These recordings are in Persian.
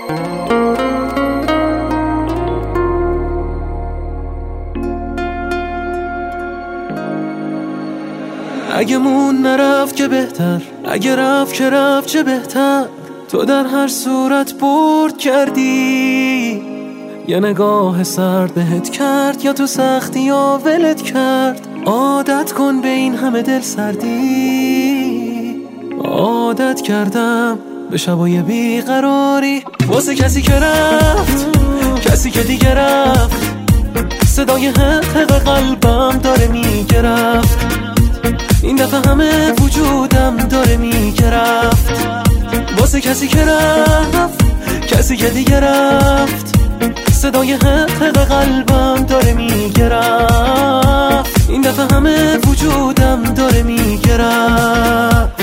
اگه مون نرفت که بهتر، اگه رفت که رفت چه بهتر. تو در هر صورت برد کردی، یه نگاه سرد بهت کرد، یا تو سختی یا ولت کرد. عادت کن به این همه دل سردی. عادت کردم به شبای بیقراری، واسه کسی که رفت، کسی که دیگه رفت. صدای حق قلبم داره میگرفت، این دفعه همه وجودم داره میگرفت. واسه کسی که رفت، کسی که دیگه رفت. صدای حق قلبم داره میگرفت، این دفعه همه وجودم داره میگرفت.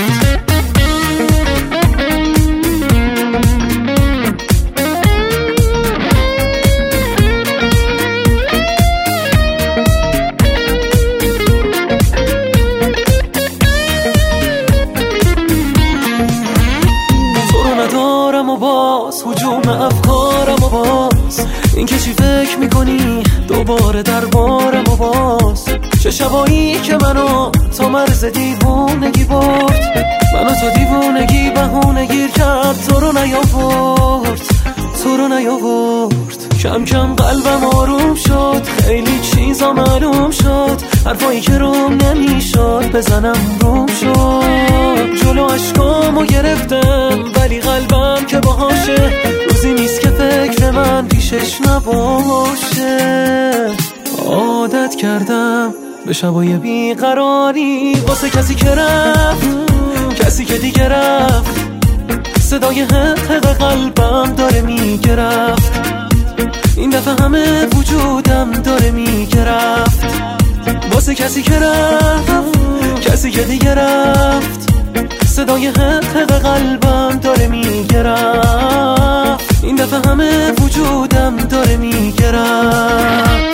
و باز هجوم افکارم و باز این که چی فکر میکنی دوباره دربارم و باز. چه شبایی که منو تا مرز دیوونگی برد، منو تو دیوونگی بهونه گیر کرد. تو رو نیاورد، تو رو نیاورد. کم کم قلبم آروم شد، خیلی چیزا معلوم شد. حرفایی که روم نمیشد بزنم روم شد. جلو عشقامو گرفتم ولی قلبم که باهاشه. روزی نیست که فکر من پیشش نباشه. عادت کردم به شبای بیقراری، واسه کسی که رفت، کسی که دیگه رفت. صدای حق قلبم داره میگرفت، این دفعه همه وجودم داره میگرفت. واسه کسی که رفت، کسی که دیگه رفت. صدای حق قلبم داره میگرفت، این دفعه همه وجودم داره میگرفت.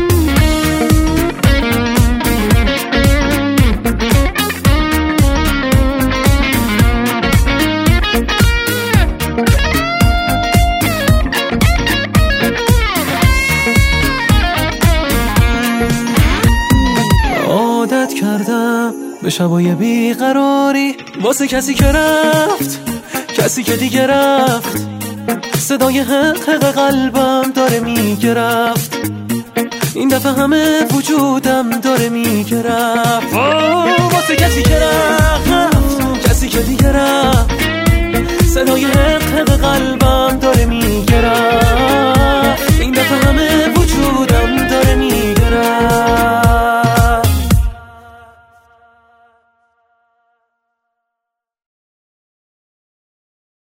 عادت کردم به شبای بیقراری، واسه کسی که رفت، کسی که دیگه رفت. صدای حق قلبم داره میگرفت، این دفعه همه وجودم داره میگرفت. واسه کسی که رفت، کسی که دیگه رفت. صدای حق قلبم